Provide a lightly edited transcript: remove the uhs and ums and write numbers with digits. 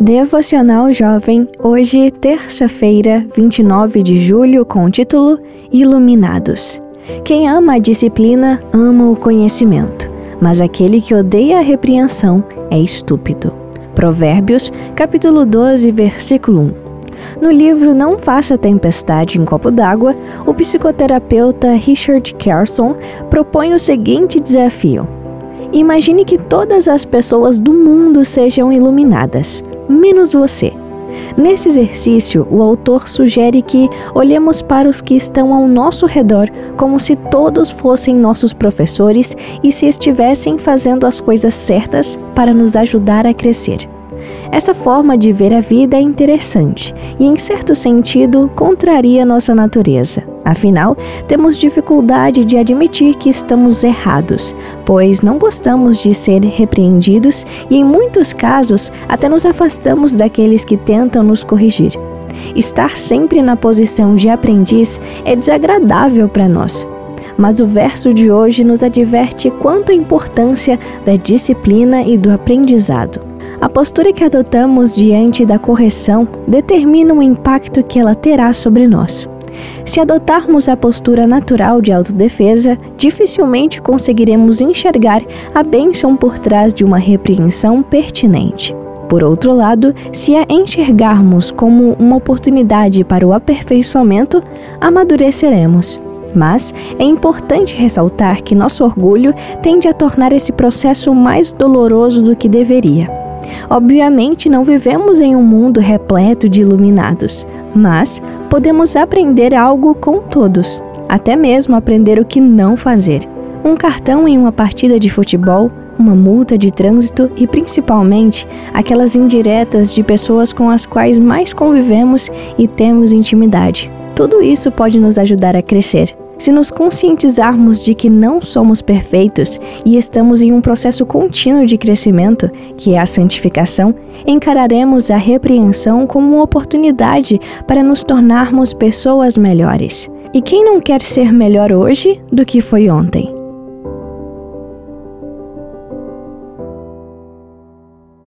Devocional Jovem, hoje, terça-feira, 29 de julho, com o título Iluminados. Quem ama a disciplina, ama o conhecimento, mas aquele que odeia a repreensão é estúpido. Provérbios, capítulo 12, versículo 1. No livro Não Faça Tempestade em Copo d'Água, o psicoterapeuta Richard Carlson propõe o seguinte desafio. Imagine que todas as pessoas do mundo sejam iluminadas, menos você. Nesse exercício, o autor sugere que olhemos para os que estão ao nosso redor como se todos fossem nossos professores e se estivessem fazendo as coisas certas para nos ajudar a crescer. Essa forma de ver a vida é interessante e, em certo sentido, contraria nossa natureza. Afinal, temos dificuldade de admitir que estamos errados, pois não gostamos de ser repreendidos e, em muitos casos, até nos afastamos daqueles que tentam nos corrigir. Estar sempre na posição de aprendiz é desagradável para nós. Mas o verso de hoje nos adverte quanto à importância da disciplina e do aprendizado. A postura que adotamos diante da correção determina o impacto que ela terá sobre nós. Se adotarmos a postura natural de autodefesa, dificilmente conseguiremos enxergar a bênção por trás de uma repreensão pertinente. Por outro lado, se a enxergarmos como uma oportunidade para o aperfeiçoamento, amadureceremos. Mas é importante ressaltar que nosso orgulho tende a tornar esse processo mais doloroso do que deveria. Obviamente, não vivemos em um mundo repleto de iluminados, mas podemos aprender algo com todos, até mesmo aprender o que não fazer. Um cartão em uma partida de futebol, uma multa de trânsito e, principalmente, aquelas indiretas de pessoas com as quais mais convivemos e temos intimidade. Tudo isso pode nos ajudar a crescer. Se nos conscientizarmos de que não somos perfeitos e estamos em um processo contínuo de crescimento, que é a santificação, encararemos a repreensão como uma oportunidade para nos tornarmos pessoas melhores. E quem não quer ser melhor hoje do que foi ontem?